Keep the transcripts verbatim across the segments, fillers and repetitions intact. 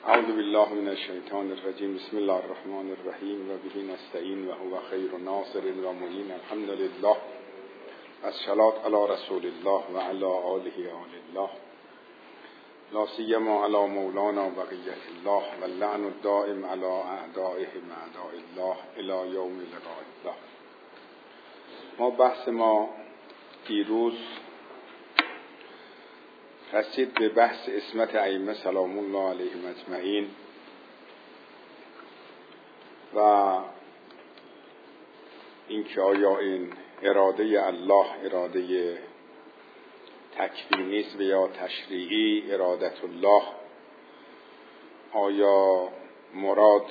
اعوذ بالله من الشیطان الرجیم. بسم الله الرحمن الرحیم و به نستعین و هو خیر ناصر و معین. الحمد لله. الصلاة علی رسول الله و علی آله آل الله، لا سیما علی مولانا بقیة الله و اللعن الدائم علی اعدائهم اعداء الله الی یوم لقاء الله. ما بحث ما دیروز رسید به بحث عصمت ائمه سلام الله علیهم اجمعین و اینکه آیا این اراده الله اراده تکوینی است و یا تشریعی ارادت الله، آیا مراد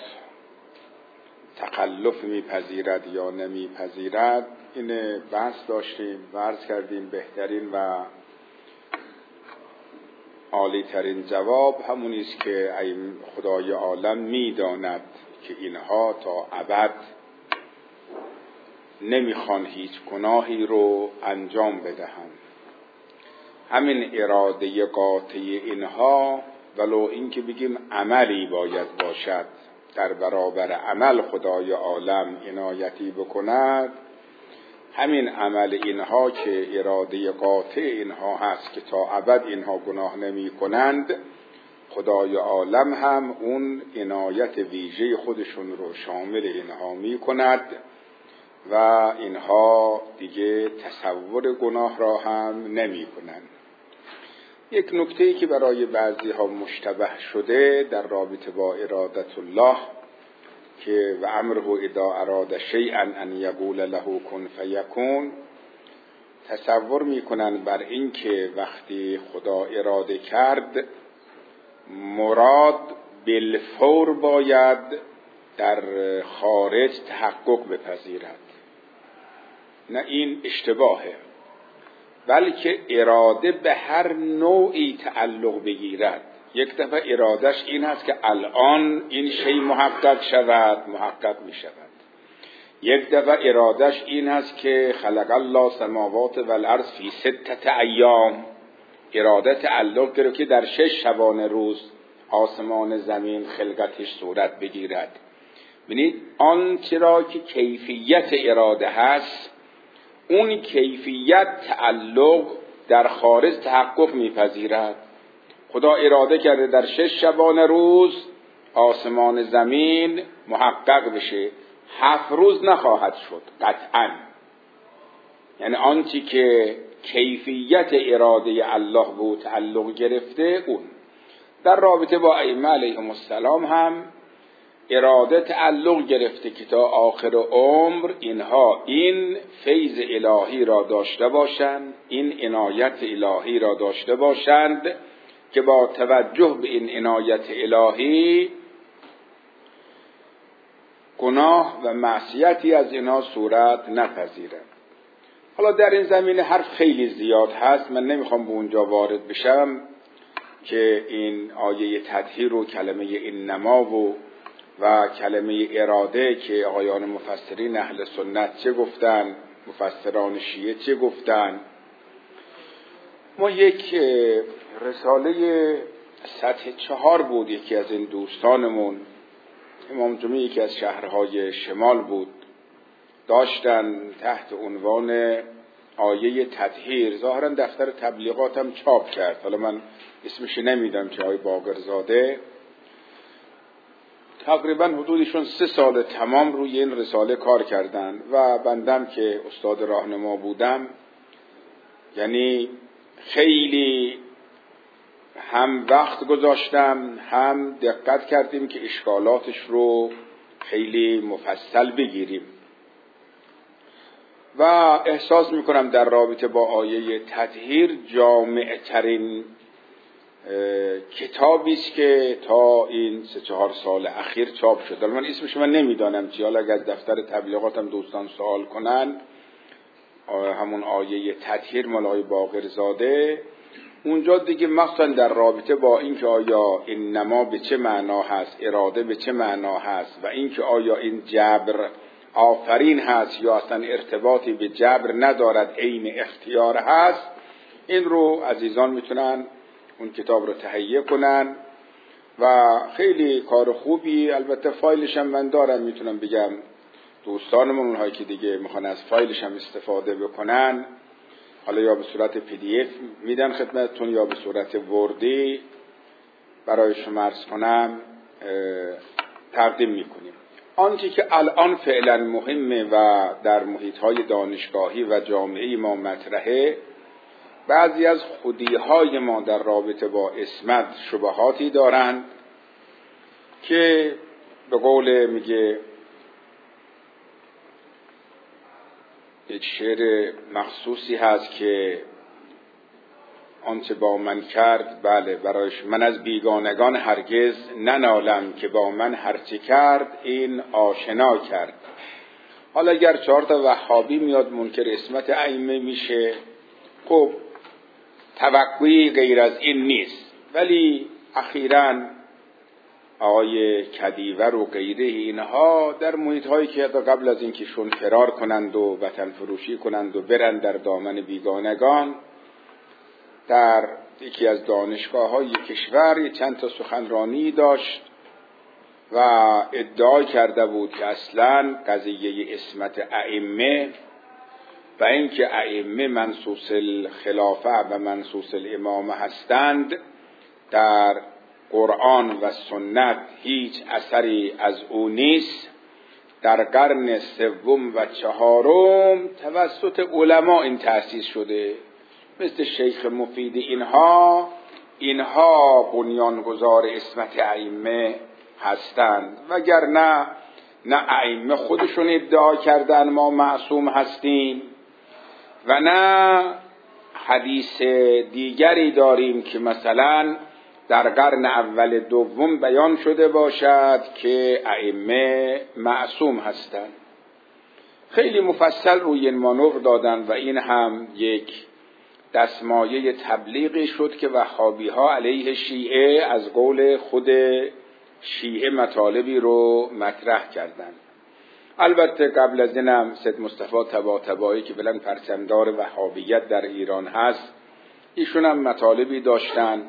تکلف میپذیرد یا نمیپذیرد، این بحث داشتیم و عرض کردیم بهترین و عالی ترین جواب همونی است که خدای عالم میداند که اینها تا ابد نمیخوان هیچ گناهی رو انجام بدهند. همین اراده قاطع اینها ولو اینکه بگیم عملی باید باشد، در برابر عمل خدای عالم عنایتی بکند، همین عمل اینها که اراده قاطع اینها هست که تا ابد اینها گناه نمی کنند، خدای عالم هم اون عنایت ویژه خودشون رو شامل اینها می کند و اینها دیگه تصور گناه را هم نمی کنند. یک نکته‌ای که برای بعضی ها مشتبه شده در رابطه با ارادت الله که و امره اذا اراد شیئا ان یقول له کن فیکون، تصور میکنن بر این که وقتی خدا اراده کرد مراد بالفور باید در خارج تحقق بپذیرد. نه، این اشتباهه، بلکه اراده به هر نوعی تعلق بگیرد. یک دفعه ارادش این هست که الان این شی محقق شود، محقق می شود. یک دفعه ارادش این هست که خلق الله سماوات و الارض فی ستة ایام، اراده تعلق گرفت که در شش شبانه روز آسمان زمین خلقتش صورت بگیرد. ببینید آنچه را که کیفیت اراده هست، اون کیفیت تعلق در خارج تحقق میپذیرد. خدا اراده کرده در شش شبانه روز آسمان زمین محقق بشه، هفت روز نخواهد شد قطعا. یعنی آنچه که کیفیت اراده الله بود تعلق گرفته، اون در رابطه با ائمه علیهم السلام هم اراده تعلق گرفته که تا آخر عمر اینها این فیض الهی را داشته باشند، این عنایت الهی را داشته باشند که با توجه به این عنایت الهی گناه و معصیتی از اینها صورت نپذیرد. حالا در این زمینه حرف خیلی زیاد هست، من نمیخوام به اونجا وارد بشم که این آیه تطهیر و کلمه انما و و کلمه اراده که آقایان مفسرین اهل سنت چه گفتن، مفسران شیعه چه گفتن. ما یک رساله سطح چهار بود، یکی از این دوستانمون امام جمعه یکی از شهرهای شمال بود، داشتن تحت عنوان آیه تطهیر، ظاهرا دفتر تبلیغاتم چاپ کرد، حالا من اسمش نمیدم که آقای باقرزاده، تقریبا حدودشون سه سال تمام روی این رساله کار کردن و بندم که استاد راهنما بودم، یعنی خیلی هم وقت گذاشتم هم دقت کردیم که اشکالاتش رو خیلی مفصل بگیریم و احساس میکنم در رابطه با آیه تطهیر جامع ترین کتابی است که تا این سه چهار سال اخیر چاپ شده. من اسمش من نمیدانم چی، حالا اگر دفتر تبلیغاتم دوستان سوال کنن، همون آیه تطهیر مال آقای باقرزاده، اونجا دیگه مخصوصا در رابطه با اینکه آیا انما به چه معنا هست، اراده به چه معنا هست و اینکه آیا این جبر آفرین هست یا اصلا ارتباطی به جبر ندارد، عین اختیار هست، این رو عزیزان میتونن اون کتاب رو تهیه کنن و خیلی کار خوبی. البته فایلش هم من دارم، میتونم بگم دوستانمون اونهایی که دیگه میخوان از فایلش هم استفاده بکنن، حالا یا به صورت پی دی اف میدن خدمتتون یا به صورت وردی برای شما عرض کنم تقدیم میکنیم. آنچه که الان فعلا مهمه و در محیط‌های دانشگاهی و جامعه ما مطرحه، بعضی از خودی‌های ما در رابطه با عصمت شبهاتی دارند که به قول میگه یک شعر مخصوصی هست که آنچه با من کرد، بله برایش من از بیگانگان هرگز ننالم که با من هرچه کرد این آشنا کرد. حالا اگر چهار تا وهابی میاد منکر عصمت ائمه میشه، خب توقعی غیر از این نیست، ولی اخیراً آقای کدیور و غیره اینها در محیط هایی که قبل از اینکه شون فرار کنند و وطن فروشی کنند و برند در دامن بیگانگان، در یکی از دانشگاه های کشور چند تا سخنرانی داشت و ادعا کرده بود که اصلاً قضیه عصمت ائمه و اینکه ائمه منصوص الخلافه و منصوص الامامه هستند در قرآن و سنت هیچ اثری از او نیست. در قرن سوم و چهارم توسط علما این تأسیس شده، مثل شیخ مفید اینها اینها بنیانگذار عصمت ائمه هستند، وگرنه نه ائمه خودشون ادعا کردن ما معصوم هستیم و نه حدیث دیگری داریم که مثلا در قرن اول دوم بیان شده باشد که ائمه معصوم هستند. خیلی مفصل روی این مانور دادن و این هم یک دستمایه تبلیغی شد که وهابی ها علیه شیعه از قول خود شیعه مطالبی رو مطرح کردند. البته قبل از اینم سید مصطفی طباطبایی که بلند پرچمدار وهابیت در ایران هست، ایشون هم مطالبی داشتن.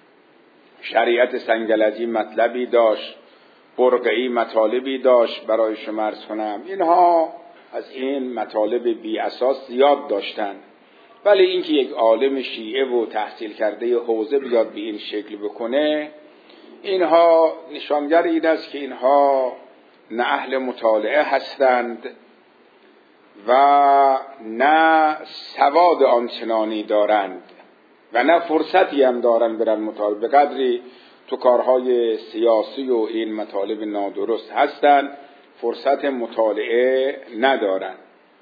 شریعت سنگلجی مطلبی داشت، برقعی مطالبی داشت برای شما عرض کنم. اینها از این مطالب بی اساس زیاد داشتن، ولی اینکه یک عالم شیعه و تحصیل کرده حوزه بیاد به این شکل بکنه، اینها نشانگر این است که اینها نه اهل مطالعه هستند و نه سواد آنچنانی دارند و نه فرصتی هم دارن برن مطالعه. به قدری تو کارهای سیاسی و این مطالب نادرست هستن، فرصت مطالعه ندارن.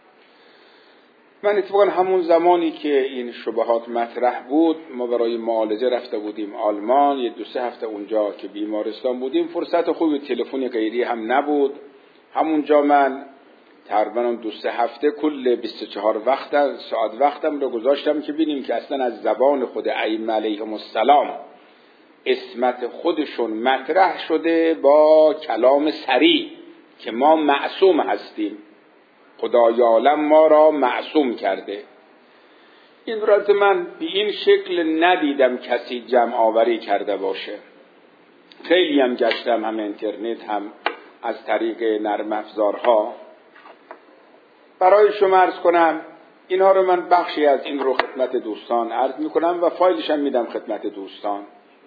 من اتفاقا همون زمانی که این شبهات مطرح بود، ما برای معالجه رفته بودیم آلمان، یه دو سه هفته اونجا که بیمارستان بودیم، فرصت خوبی تلفنی غیری هم نبود. همونجا من تقریبا دو سه هفته کل بیست و چهار وقت ساعت وقتم رو گذاشتم که ببینیم که اصلا از زبان خود ائمه علیهم السلام عصمت خودشون مطرح شده با کلام صریح که ما معصوم هستیم، خدای عالم ما را معصوم کرده. این را من به این شکل ندیدم کسی جمع آوری کرده باشه. خیلی هم گشتم، هم اینترنت هم از طریق نرم افزارها. برای شما عرض کنم اینها رو من بخشی از این رو خدمت دوستان عرض میکنم و فایلش هم میدم خدمت دوستان.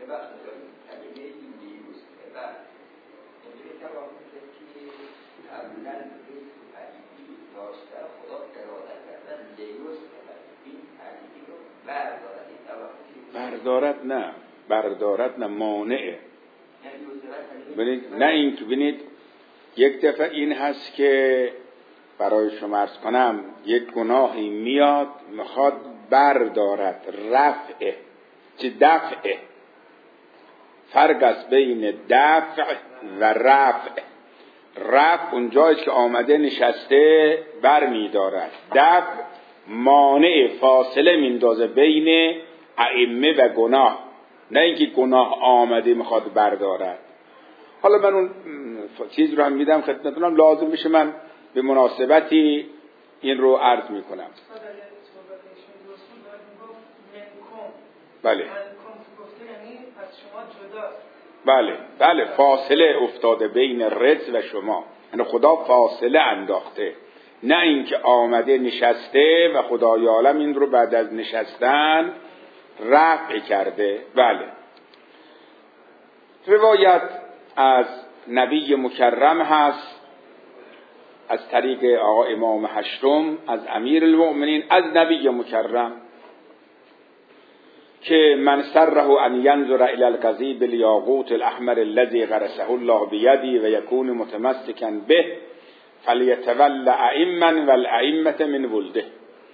بردارد نه بردارد نه مانعه. ببینید نه این که ببینید یک دفعه این هست که برای شما عرض کنم یک گناهی میاد میخواد بردارد، رفعه چه دفعه. فرق است بین دفع و رفع. رفع اون جایی که آمده نشسته بر میدارد، دفع مانع فاصله میندازه بین ائمه و گناه، نه اینکه گناه آمده میخواد بردارد. حالا من اون چیز رو هم میدم خدمتتون، لازم بشه من به مناسبتی این رو عرض میکنم. بله. بله بله فاصله افتاده بین رز و شما، یعنی خدا فاصله انداخته، نه اینکه آمده نشسته و خدای عالم این رو بعد از نشستن رفع کرده. بله روایت از نبی مکرم هست از طریق آقا امام هشتم از امیر المؤمنین از نبی مکرم که من سره ان ینظر الی القضیب الیاقوت الاحمر الذی غرسه الله بیدی و یکون متمسکا به فلیتول ائما والائمه من ولده.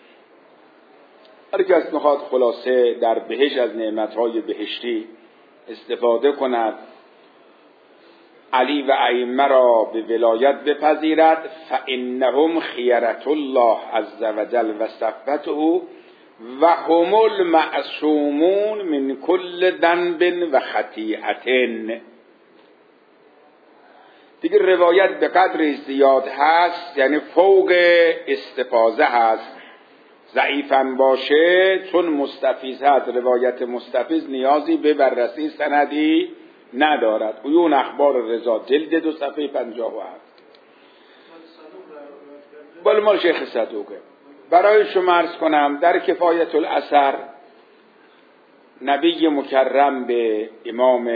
هر کس میخواد خلاصه در بهشت از نعمتهای بهشتی استفاده کند، علی و ائمه را به ولایت بپذیرد، فانهم خیرة الله عز وجل و صفوته و هم المعصومون من کل ذنب و خطیئة. دیگه روایت به قدر زیاد هست، یعنی فوق استفاضه هست، ضعیفم باشه چون مستفیض هست، روایت مستفیض نیازی به بررسی سندی ندارد. عیون اخبار رضا جلد دو صفحه پنجاه و هفت. بله مال شیخ صدوقه. برای شما عرض کنم در کفایت الاثر نبی مکرم به امام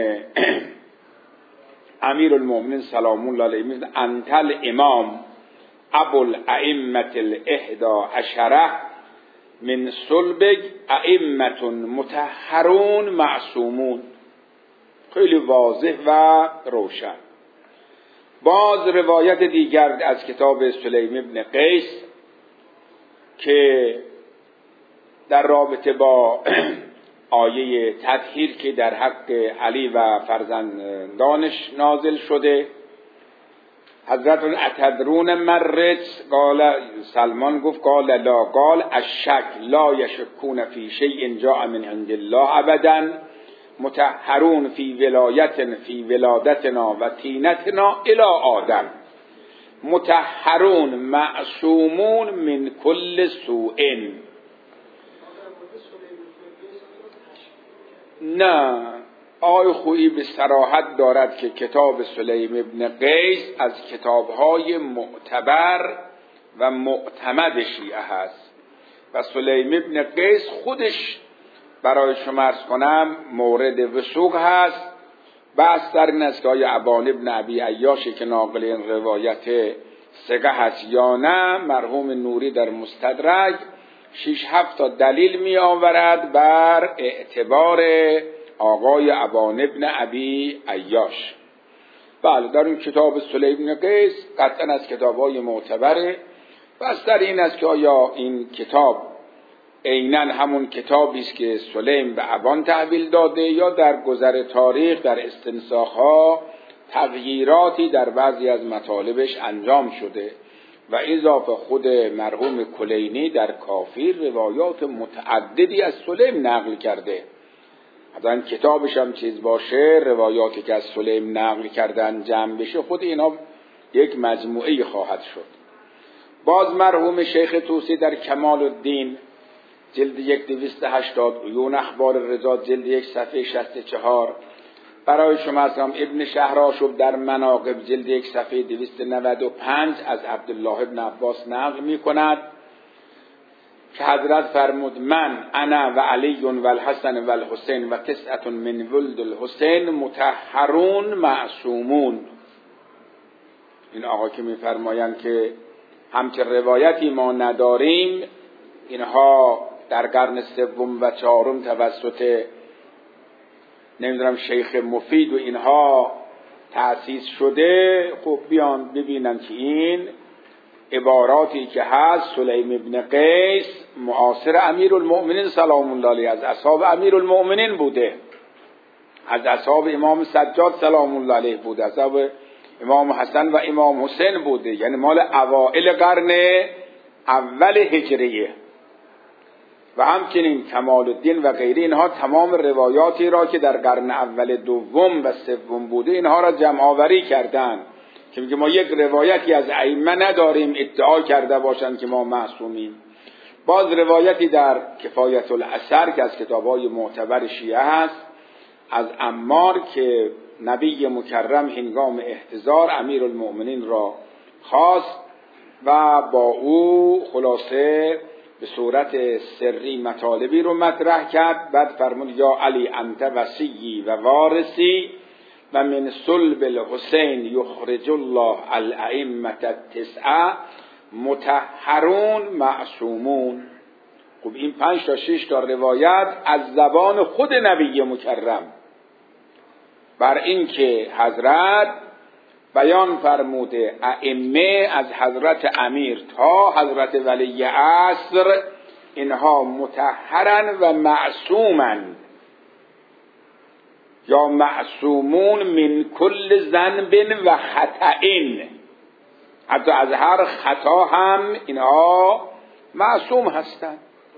امیر المؤمنین سلام الله علیه میگه انت الامام ابو الائمه الاحدی عشره من صلبک ائمه مطهرون معصومون. خیلی واضح و روشن. باز روایت دیگر از کتاب سلیم ابن قیس که در رابطه با آیه تطهیر که در حق علی و فرزندانش نازل شده، حضرت اتدرون مرت قال سلمان گفت قال لا قال الشک لا یشکون فی شیء جاء من عند الله ابدا مطهرون فی ولایت فی ولادتنا و تینتنا الی آدم مطهرون معصومون من کل سوء. نه آقای خویی به صراحت دارد که کتاب سلیم ابن قیس از کتابهای معتبر و معتمد شیعه هست و سلیم ابن قیس خودش برای شما عرض کنم مورد وثوق هست. بحث در این است که آیا ابان ابن ابی عیاشی که ناقل این روایت ثقه هست یا نه. مرحوم نوری در مستدرک شش هفت تا دلیل می آورد بر اعتبار آقای ابان ابن ابی عیاش. بله در این کتاب سلیم ابن قیس قطعا از کتاب‌های معتبره. بس در این است که آیا این کتاب عیناً همون کتابی است که سلیم به ابان تحویل داده یا در گذر تاریخ در استنساخ‌ها تغییراتی در بعضی از مطالبش انجام شده و اضافه خود مرحوم کلینی در کافی روایات متعددی از سلیم نقل کرده. حتما کتابش هم چیز باشه روایاتی که از سلیم نقل کردن جمع بشه خود اینا یک مجموعه خواهد شد. باز مرحوم شیخ طوسی در کمال الدین جلد یک دویست هشتاد عیون اخبار رضا جلد یک صفحه شصت و چهار برای شما هستم. ابن شهرآشوب در مناقب جلد یک صفحه دویست و نود و پنج از عبدالله ابن عباس نقل می کند که حضرت فرمود من انا و علی و الحسن و الحسین و تسعة من ولد الحسین مطهرون معصومون. این آقا که می فرمایند که همچه روایتی ما نداریم، اینها در قرن سوم و چهارم توسط نمیدونم شیخ مفید و اینها تأسیس شده. خب بیان ببینن که این عباراتی که هست سلیم ابن قیس معاصر امیر المؤمنین سلام الله علیه از اصحاب امیر المؤمنین بوده، از اصحاب امام سجاد سلام الله علیه بوده، از اصحاب امام حسن و امام حسین بوده، یعنی مال اوائل قرن اول هجریه. و همچنین کمال الدین و غیره اینها تمام روایاتی را که در قرن اول دوم و سوم بوده اینها را جمع آوری کردن که میگه ما یک روایتی از ائمه نداریم ادعا کرده باشند که ما معصومیم. باز روایتی در کفایت الاثر که از کتاب‌های معتبر شیعه هست از عمار که نبی مکرم هنگام احتضار امیرالمؤمنین را خواست و با او خلاصه به صورت سری مطالبی رو مطرح کرد. بعد فرمود یا علی انت وصیی و وارثی و من صلب الحسین یخرج الله الائمة التسعه مطهرون معصومون. خب این پنج تا شش تا روایت از زبان خود نبی مکرم بر این که حضرت بیان فرموده ائمه از حضرت امیر تا حضرت ولی عصر اینها مطهرن و معصومن یا معصومون من کل ذنب و خطئین، حتی از هر خطا هم اینها معصوم هستند.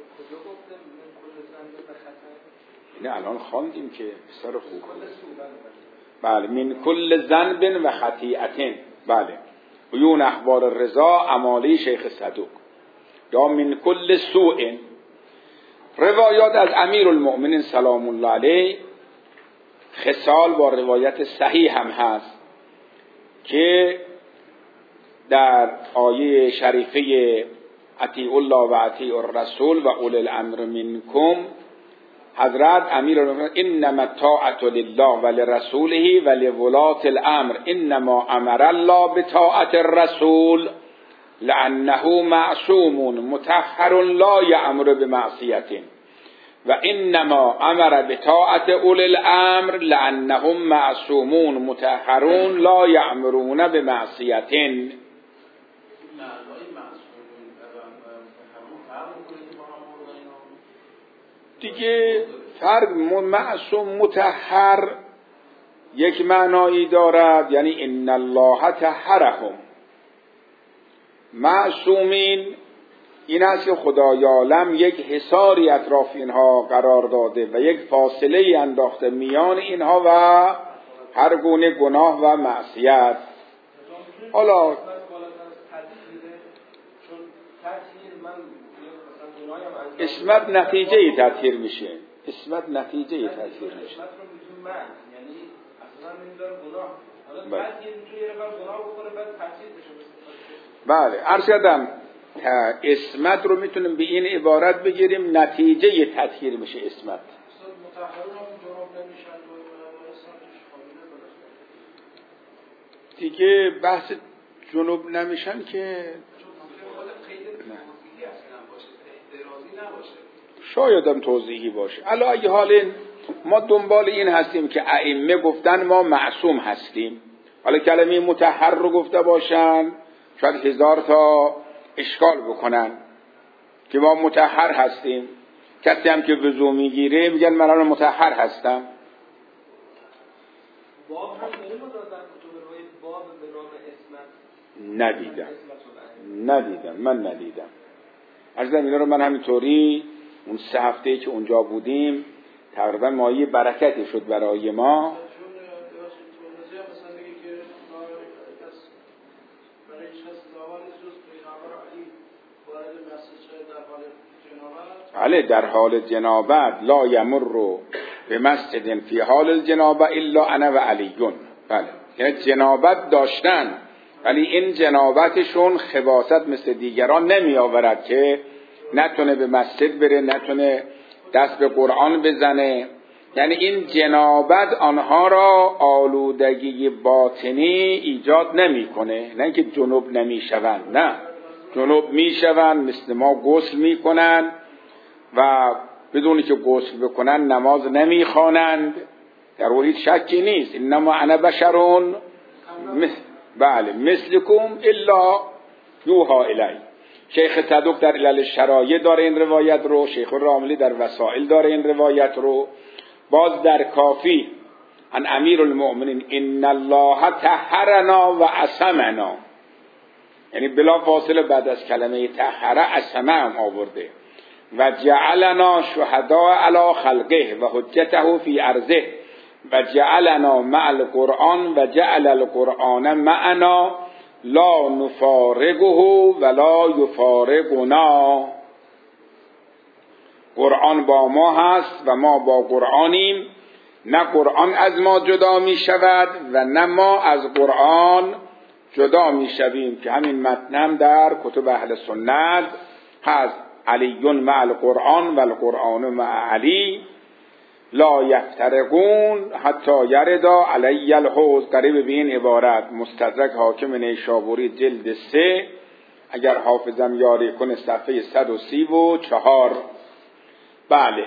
نه الان خواندیم که سر خوب بله من کل ذنب و خطیئتین. بله عیون اخبار رضا امالی شیخ صدوق. یا من کل سوء. روایات از امیرالمؤمنین سلام الله علیه خصال با روایت صحیح هم هست که در آیه شریفه اطیعوا الله و اطیعوا الرسول و اولی الامر منکم حضرت امیرالمؤمنین انما الطاعة لله و لرسوله و لولاة الامر انما امر الله بطاعة الرسول لانه معصوم مطهر لا یأمر بمعصیة و انما امر بطاعة اولی الامر لانهم معصومون مطهرون لا یأمرون بمعصیة. دیگه فرق معصوم مطهر یک معنایی دارد، یعنی ان الله طهرهم. معصومین این است که خدای عالم یک حصاری اطراف اینها قرار داده و یک فاصله انداخته میان اینها و هر گونه گناه و معصیت. حالا اسمت نتیجه تطهیر میشه. اسمت نتیجه تطهیر میشه. بله عرض کردم اسمت رو میتونیم به این عبارت بگیریم نتیجه تطهیر میشه اسمت. دیگه بحث جنوب نمیشن که شاید هم توضیحی باشه. علا ای حال ما دنبال این هستیم که ائمه گفتن ما معصوم هستیم. حالا کلمه مطهر رو گفته باشن شاید هزار تا اشکال بکنن که ما مطهر هستیم. کسی هم که وضو میگیره میگن من الان مطهر هستم. باب هم داریم و در کتب روی باب به نام اسمت ندیدم ندیدم من ندیدم. عرضم اینا رو من همینطوری اون سه هفته‌ای که اونجا بودیم تقریبا مایه برکتی شد برای ما. بله در حال جنابت لا یمر به مسجد فی حال الجنابه الا انا و علیون. بله یعنی جنابت داشتن ولی این جنابتشون خباثت مثل دیگران نمی آورد که نتونه به مسجد بره، نتونه دست به قرآن بزنه. یعنی این جنابت آنها را آلودگی باطنی ایجاد نمی کنه. نه اینکه جنوب نمی شوند، نه جنوب می شوند، مثل ما غسل می کنند و بدونی که غسل بکنن نماز نمی خوانند. در او هیچ شکی نیست. انما انا بشرون مثل بله مثلکم الا یوحی الی. شیخ صدوق در علل الشرایع داره این روایت رو، شیخ راملی در وسائل داره این روایت رو، باز در کافی ان امیرالمؤمنین ان الله طهرنا و عصمنا، یعنی بلا فاصله بعد از کلمه طهر عصمه هم آورده و جعلنا شهداء علی خلقه و حجته فی ارضه و جعلنا مع القرآن و جعل القرآن معنا لا نفارقه ولا یفارقنا. قرآن با ما هست و ما با قرآنیم نه قرآن از ما جدا می شود و نه ما از قرآن جدا می شویم، که همین متن هم در کتب اهل سنت هست. علی مع القرآن و القرآن مع علی لا یفترقون حتی یردا علی الحوض. قریب به این عبارت مستدرک حاکم نیشابوری جلد سه، اگر حافظم یاری کنه صفحه صد و سی و چهار. بله.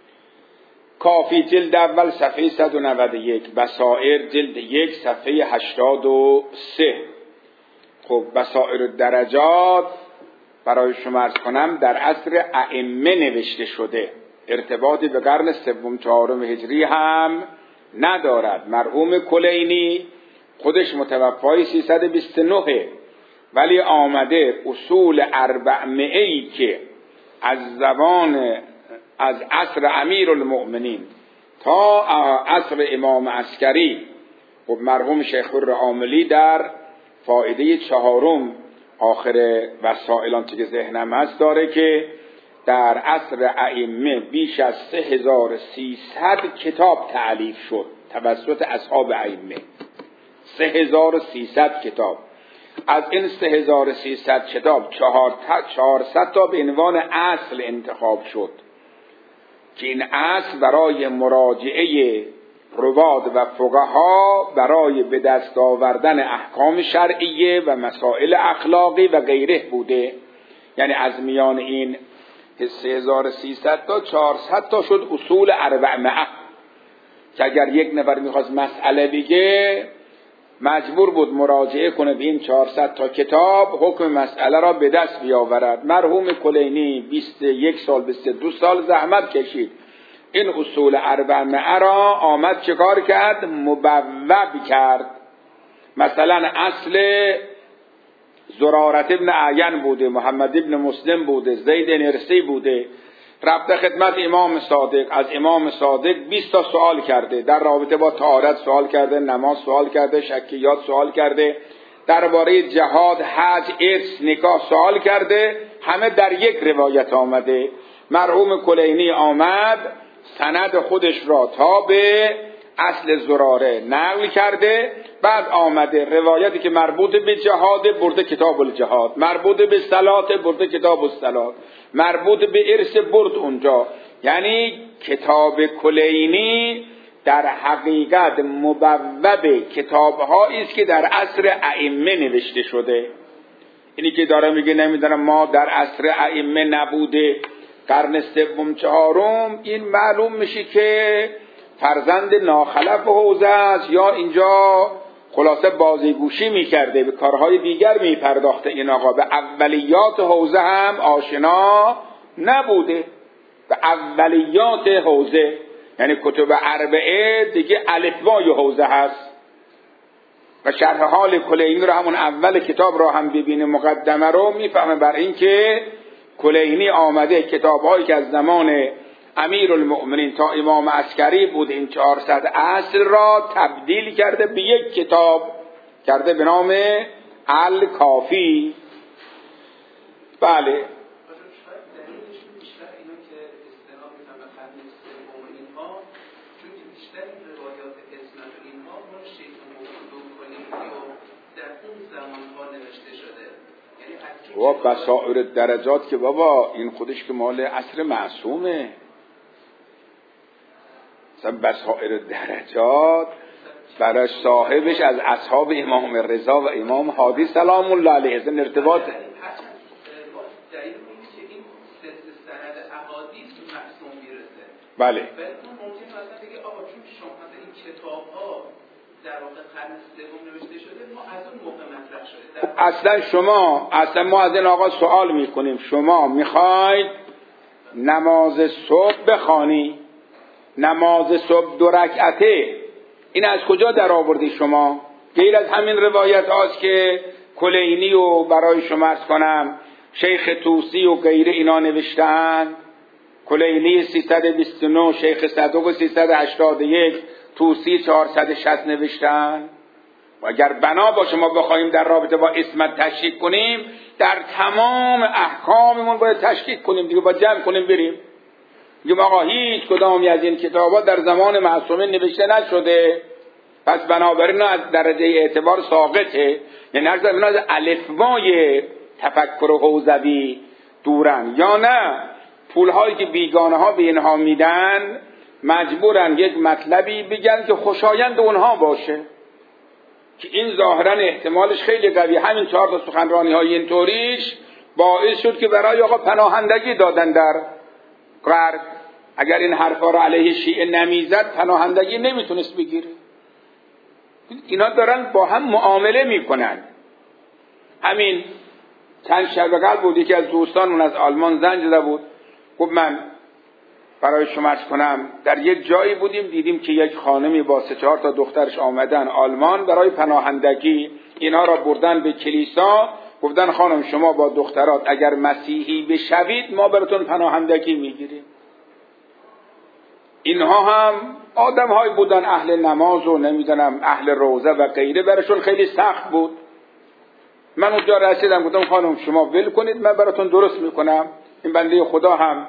کافی جلد اول صفحه صد و نود و یک، بصائر جلد یک صفحه هشتاد و سه. خب بصائر درجات برای شما عرض کنم در عصر ائمه نوشته شده، ارتباطی به قرن سوم چهارم هجری هم ندارد. مرحوم کلینی خودش متوفای سیصد و بیست و نه، ولی آمده اصول اربعمائه‌ای که از زبان از عصر امیرالمؤمنین تا عصر امام عسکری، خب مرحوم شیخ العاملی در فائده چهارم آخر وسائل آنچه که ذهنم هست داره که در عصر ائمه بیش از سه هزار و سیصد کتاب تألیف شد توسط اصحاب ائمه. سه هزار و سیصد کتاب. از این سه هزار و سیصد کتاب چهارصد تا به عنوان اصل انتخاب شد که این اصل برای مراجعه رواد و فقها برای به دست آوردن احکام شرعیه و مسائل اخلاقی و غیره بوده. یعنی از میان این سه هزار و سیصد تا چهارصد تا شد اصول اربعمائه که اگر یک نفر میخواست مسئله بگه مجبور بود مراجعه کنه به این چهارصد تا کتاب حکم مسئله را به دست بیاورد. مرحوم کلینی بیست و یک سال بیست و دو سال زحمت کشید، این اصول اربعمائه را آمد چه کار کرد؟ مبوب کرد. مثلا اصل زرارت ابن اعین بوده، محمد ابن مسلم بوده، زید نرسی بوده، رفته خدمت امام صادق، از امام صادق بیست تا سوال کرده، در رابطه با طهارت سوال کرده، نماز سوال کرده، شکیات سوال کرده، درباره جهاد، حج، ارث، نکاح سوال کرده، همه در یک روایت آمده. مرحوم کلینی آمد سند خودش را تا به اصل زراره نقل کرده، بعد آمده روایتی که مربوط به جهاد برده کتاب الجهاد، مربوط به صلات برده کتاب الصلات، مربوط به ارث برد اونجا. یعنی کتاب کلینی در حقیقت مبوب کتاب‌هایی است که در عصر ائمه نوشته شده. اینی که داره میگه نمیدونم ما در عصر ائمه نبوده، قرن سوم چهارم، این معلوم میشه که فرزند ناخلف حوزه است یا اینجا خلاصه بازیگوشی میکرده، به کارهای دیگر میپرداخته. این آقا به اولیات حوزه هم آشنا نبوده، به اولیات حوزه. یعنی کتب اربعه دیگه الفبای حوزه هست و شرح حال کلینی رو همون اول کتاب رو هم ببینه، مقدمه رو میفهمه بر این که کلینی آمده کتاب‌هایی که از زمان امیرالمؤمنین تا امام عسکری بود این چهارصد اصل را تبدیل کرده به یک کتاب، کرده به نام الکافی. بله. و بصائر درجات که بابا این خودش که مال عصر معصومه. مثلا بصائر درجات برای صاحبش از اصحاب امام رضا و امام هادی سلام الله علیه این ارتباط بله. ممکن مثلا بگه آقا چون شما مثلا این کتاب‌ها در واقع قرن سوم نوشته شده، ما از اون موقع مطرح شده. اصلا شما اصلا ما از این آقا سوال میکنیم، شما میخواید نماز صبح بخوانی، نماز صبح دو رکعته، این از کجا در آوردی شما؟ غیر از همین روایت هاست که کلینی و برای شما عرض کنم شیخ توسی و غیره اینا نوشتن. کلینی سیصد و بیست و نه، شیخ صدوق سیصد و هشتاد و یک، توسی چهارصد و شصت نوشتن. و اگر بنا باشه ما بخوایم در رابطه با اسمت تشکیک کنیم، در تمام احکاممون باید تشکیک کنیم دیگه، با جمع کنیم بریم. میگم آقا هیچ کدامی از این کتابا در زمان معصومین نوشته نشده، پس بنابراین از درجه اعتبار ساقطه، یعنی هر زمان از الفبای تفکر حوزوی دورن، یا نه پولهایی که بیگانه ها به اینها میدن مجبورن یک مطلبی بگن که خوشایند اونها باشه، که این ظاهرا احتمالش خیلی قوی. همین چهار تا سخنرانی های اینطوریش باعث شد که برای آقا پناهندگی دادن در غرب. اگر این حرفا رو علیه شیعه نمیزد پناهندگی نمیتونست بگیره. اینا دارن با هم معامله میکنن. همین چند شب قبل بود یکی از دوستانمون از آلمان زنگ زده بود، گفت من برای شما عرض کنم در یک جایی بودیم دیدیم که یک خانمی با سه چهار تا دخترش آمدن آلمان برای پناهندگی، اینها را بردن به کلیسا، گفتن خانم شما با دخترات اگر مسیحی بشوید ما براتون پناهندگی میگیریم. اینها هم آدم های بودن اهل نماز و نمیدونم اهل روزه و غیره، براشون خیلی سخت بود. من اونجا رسیدم گفتم خانم شما ول کنید من براتون درست میکنم. این بنده خدا هم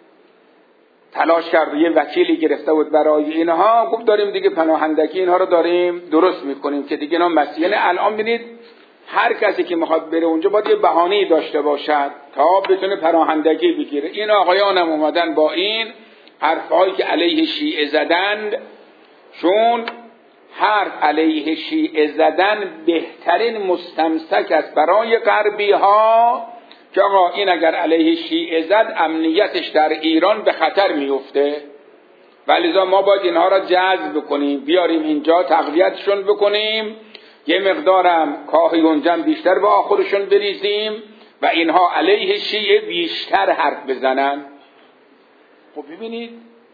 تلاش کرد، یه وکیلی گرفته بود برای اینها، گفت داریم دیگه پناهندگی اینها رو داریم درست میکنیم که دیگه اینا مسیحی. یعنی الان ببینید هر کسی که میخواد بره اونجا باید یه بهانه‌ای داشته باشد تا بتونه پناهندگی بگیره. این آقایانم اومدن با این حرفایی که علیه شیعه زدند، چون حرف علیه شیعه زدن بهترین مستمسک است برای غربی ها که آقا این اگر علیه شیعه زد امنیتش در ایران به خطر میفته، ولذا ما باید اینها را جذب کنیم، بیاریم اینجا تقویتشون بکنیم، یه مقدارم کاهی گنجم بیشتر با خودشون بریزیم و اینها علیه شیعه بیشتر حرف بزنن. خب ببینید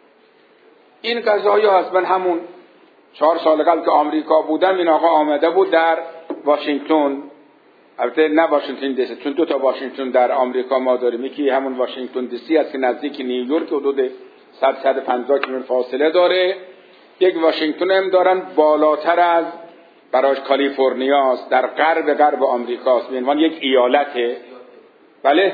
این قضایی هست. من همون چهار سال قبل که آمریکا بودم این آقا آمده بود در واشنگتن، البته نه واشنگتن دی سی، چون دو تا واشنگتن در آمریکا ما داریم، یکی همون واشنگتن دی سی است که نزدیک نیویورک حدود صد تا صد و پنجاه کیلومتر فاصله داره، یک واشنگتن هم دارن بالاتر از براش کالیفرنیا است، در غرب غرب آمریکاست، به عنوان یک ایالته. بله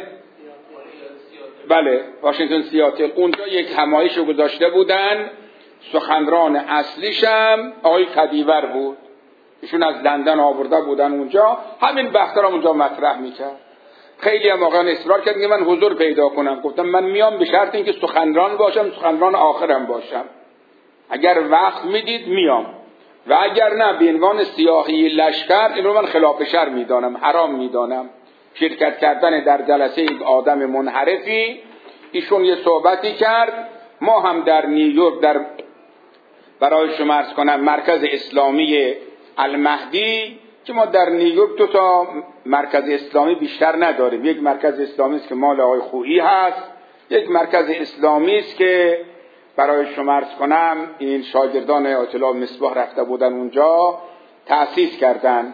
بله واشنگتن سیاتل. اونجا یک همایش رو گذاشته بودن، سخنران اصلیشم آقای کدیور بود، ایشون از لندن آورده بودن اونجا، همین بحث را اونجا مطرح میکرد. خیلی هم واقعا اصرار کرد که من حضور پیدا کنم. گفتم من میام به شرط اینکه سخنران باشم، سخنران آخرم باشم، اگر وقت میدید میام و اگر نه به عنوان سیاهی لشکر این رو من خلاف شرع میدانم، حرام میدانم شرکت کردن در جلسه یک آدم منحرفی. ایشون یه صحبتی کرد، ما هم در نیویورک در برای شما عرض کنم مرکز اسلامی المهدی که ما در نیویورک دو تا مرکز اسلامی بیشتر نداریم، یک مرکز اسلامی است که مال آقای خویی هست، یک مرکز اسلامی است که برای شما عرض کنم این شاگردان آیت الله مصباح رفته بودن اونجا تأسیس کردن.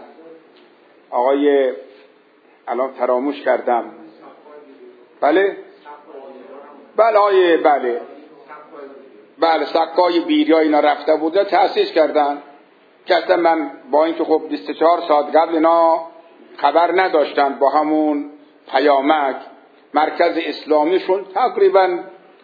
آقای الان فراموش کردم، بله بله آقای بله بله سقای بیریا اینا رفته بوده تأسیس کردن. که اصلا من با اینکه خب بیست و چهار ساعت قبل اینا خبر نداشتن، با همون پیامک مرکز اسلامیشون تقریبا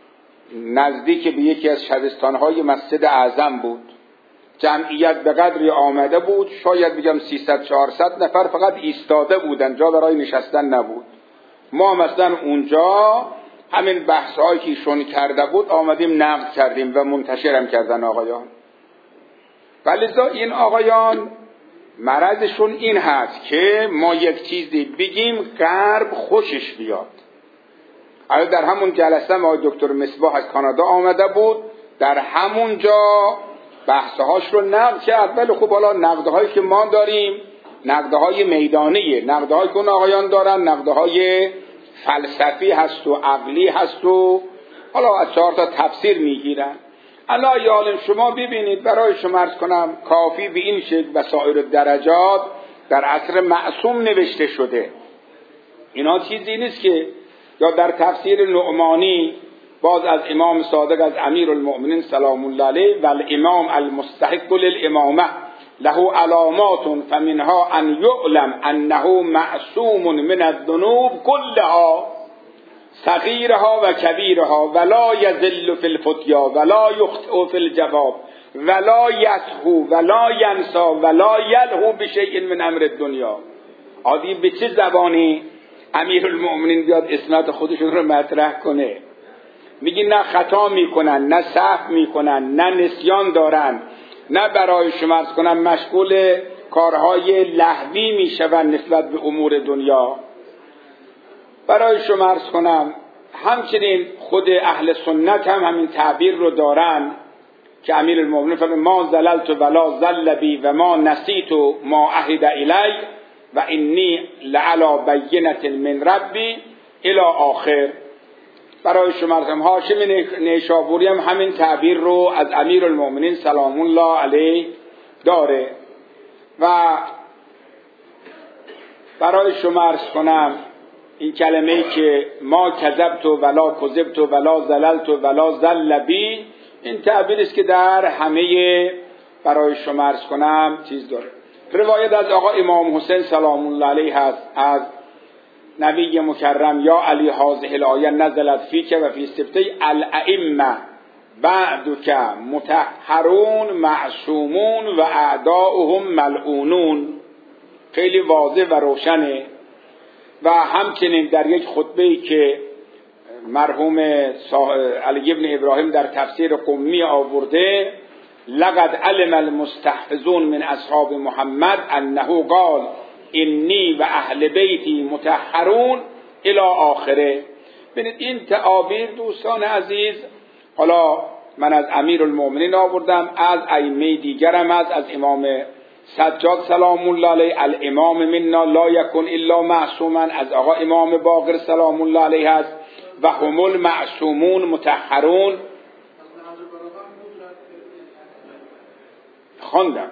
نزدیک به یکی از شبستانهای مسجد اعظم بود. جمعیت به قدری آمده بود، شاید بگم سیصد چهارصد نفر فقط ایستاده بودن، جا برای نشستن نبود. ما مثلا اونجا همین بحث‌هایی که ایشون کرده بود آمدیم نقد کردیم و منتشرم کردن آقایان. ولذا این آقایان مرضشون این هست که ما یک چیزی بگیم غرب خوشش بیاد. الان در همون جلسه ما دکتر مصباح از کانادا آمده بود، در همونجا بحثهاش رو نقد کرد. ولی خب حالا نقدهایی که ما داریم نقدهای میدانیه، نقدهایی که اون آقایان دارن نقدهای فلسفی هست و عقلی هست و حالا از چهار تا تفسیر میگیرن. الله یعلم شما ببینید، برای شما عرض کنم کافی به این شکل و سایر درجات در عصر معصوم نوشته شده. اینا چیزی نیست که یا در تفسیر نعمانی باز از امام صادق از امیر المؤمنین سلام الله علیه و الامام المستحق للامامه له علامات فمنها ان یعلم انه معصوم من الذنوب كلها. صغیرها و کبیرها ولا یذل فی الفتیا ولا یخطئ فی الجواب ولا یسهو ولا ینسا ولا یلهو بشیء من امر الدنیا. عادی به چه زبانی امیرالمؤمنین بیاد اسمت خودشون رو مطرح کنه؟ میگی نه خطا میکنن، نه سهو میکنن، نه نسیان دارن، نه برای شمارس کنن مشغول کارهای لهوی میشون نسبت به امور دنیا. برای شمارس کنم همچنین خود اهل سنت هم همین تعبیر رو دارن که امیرالمؤمنین فرمود ما زللت ولا زل بی و ما نسیت ما عهد الی و انی لعلی بینة من ربی الی آخر. برای شما هاشم نیشابوری هم همین تعبیر رو از امیرالمؤمنین سلام الله علیه داره. و برای شما عرض کنم این کلمه‌ای که ما کذبت ولا کذبت ولا زللت ولا زل بی، این تعبیری است که در همه برای شما عرض کنم چیز داره. روایت از آقا امام حسین سلام الله علیه هست از نبی مکرم یا علی هذه الآیه نزلت فیک و فی سبطه الائمه بعدک مطهرون معصومون و اعداؤهم ملعونون. خیلی واضح و روشنه. و همچنین در یک خطبه‌ای که مرحوم علی ابن ابراهیم در تفسیر قمی آورده، لقد علم المستحفظون من اصحاب محمد انه قال انی و اهل بیتی مطهرون الی آخره. ببینید این تعابیر دوستان عزیز، حالا من از امیرالمؤمنین آوردم، از ائمه دیگرم از از امام سجاد سلام الله علیه الامام منا لا یکن الا معصوما، از آقا امام باقر سلام الله علیه است و هم المعصومون مطهرون. خواندم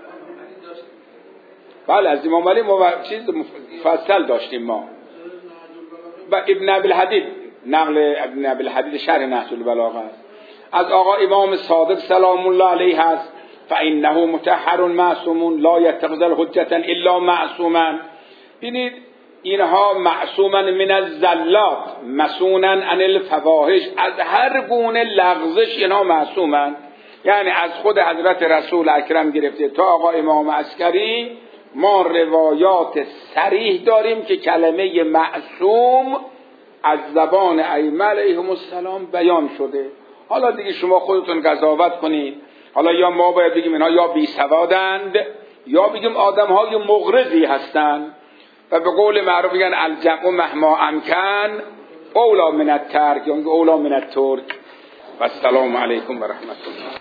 بله از امام علی مو... چیز مفصل داشتیم ما. و ابن ابوالحدید نقل ابن ابوالحدید شرح نهج البلاغه است، از آقا امام صادق سلام الله علیه است فانه مطهر معصوم لا یتخذ الحجة الا معصوما. ببینید اینها معصوما من الزلات مسونا عن الفواحش، از هر گونه لغزش اینها معصومن. یعنی از خود حضرت رسول اکرم گرفته تا آقا امام عسکری ما روایات صریح داریم که کلمه معصوم از زبان ائمه علیهم السلام بیان شده. حالا دیگه شما خودتون قضاوت کنید. حالا یا ما باید بگیم اینها یا بی سوادند یا بگیم آدم‌های مغرضی هستند. و به قول معروف میگن الجمع مهما امکن اولا من الترک، یا اولا من الترک. و السلام علیکم و رحمت الله.